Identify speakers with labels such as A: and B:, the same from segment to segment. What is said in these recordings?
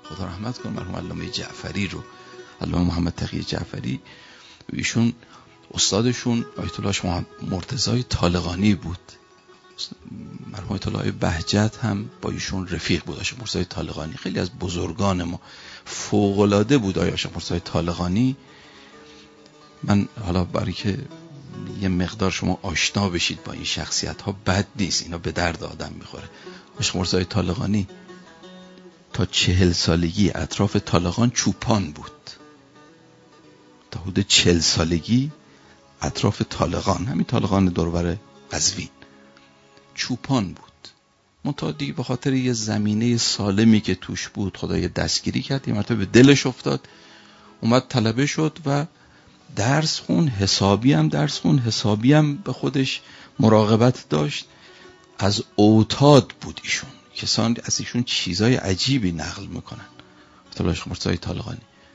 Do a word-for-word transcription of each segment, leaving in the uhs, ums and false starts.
A: خدا رحمت کنه مرحوم علامه جعفری رو، علامه محمد تقی جعفری، ایشون استادشون آیت الله شاه مرتضی طالقانی بود. مرحوم آیت الله بهجت هم با ایشون رفیق بود. آیت مرتضی طالقانی خیلی از بزرگان ما فوق العاده بود. آیت مرتضی طالقانی، من حالا برای که یه مقدار شما آشنا بشید با این شخصیت ها بد نیست، اینا به درد آدم میخوره. آیت مرتضی طالقانی تا چهل سالگی اطراف طالقان چوپان بود، تا حدود چهل سالگی اطراف طالقان، همین طالقان دوربر قزوین، چوپان بود. منتها دیگه به خاطر یه زمینه سالمی که توش بود خدای دستگیری کرد، یه مرتبه به دلش افتاد، اومد طلبه شد و درس خون، حسابی هم درس خون، حسابی هم به خودش مراقبت داشت. از اوتاد بود ایشون، کسان از ایشون چیزای عجیبی نقل میکنن. اطلاعش مرتضی طالقانی.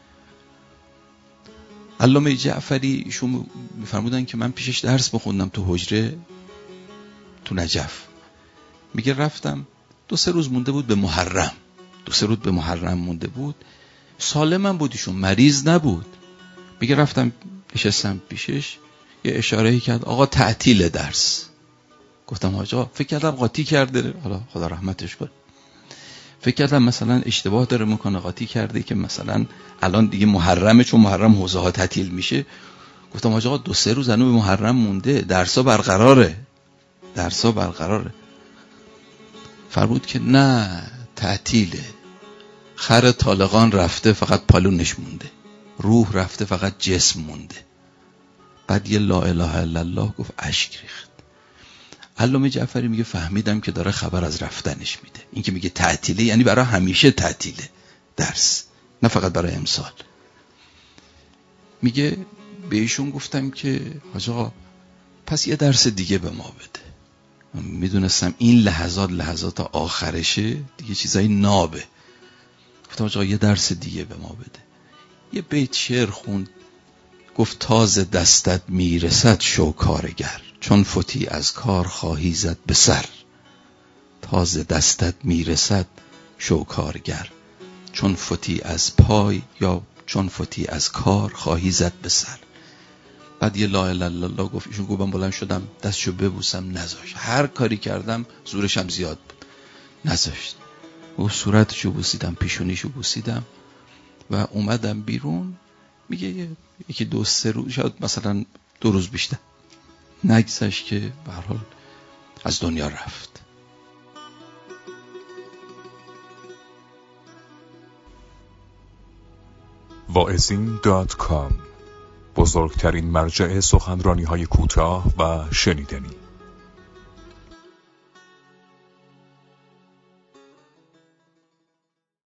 A: علامه جعفری ایشون میفرمودن که من پیشش درس بخوندم تو حجره تو نجف. میگه رفتم دو سه روز مونده بود به محرم، دو سه روز به محرم مونده بود، سالمم بود ایشون، مریض نبود. میگه رفتم نشستم پیشش، یه اشاره‌ای کرد آقا تعطیل درس. گفتم آقا فکر کردم قاطی کرده، حالا خدا رحمتش کنه، فکر کردم مثلا اشتباه داره میکنه، قاطی کرده که مثلا الان دیگه محرمه، چون محرم حوزه ها تعطیل میشه. گفتم آقا دو سه روز هنوز به محرم مونده، درسا برقراره، درسا برقراره. فرمود که نه تعطیله، خر طالقان رفته فقط پالونش مونده، روح رفته فقط جسم مونده. بعد یه لا اله الا الله گفت، اشک ریخت. علامه جعفری میگه فهمیدم که داره خبر از رفتنش میده. این که میگه تعطیله یعنی برای همیشه تعطیله درس، نه فقط برای امسال. میگه به ایشون گفتم که حاج آقا پس یه درس دیگه به ما بده. میدونستم این لحظات لحظات آخرشه دیگه، چیزای نابه. گفتم حاج آقا یه درس دیگه به ما بده. یه بیت شعر خوند، گفت تاز دستت میرسد شو کارگر، چون فوتی از کار خواهی زد به سر. تاز دستت میرسد شو کارگر، چون فوتی از پای یا چون فوتی از کار خواهی زد به سر. بعد یه لا اله الا الله گفت. ایشون گفتم بلند شدم دستشو ببوسم، نذاشت. هر کاری کردم زورشم زیاد بود، نذاشت. و صورتشو بوسیدم، پیشونیشو بوسیدم و اومدم بیرون. میگه یکی دو سه روز، شاید مثلا دو روز بیشتر نگذشت که به هر حال از دنیا رفت.
B: واعظین دات کام، بزرگترین مرجع سخنرانی‌های کوتاه و شنیدنی.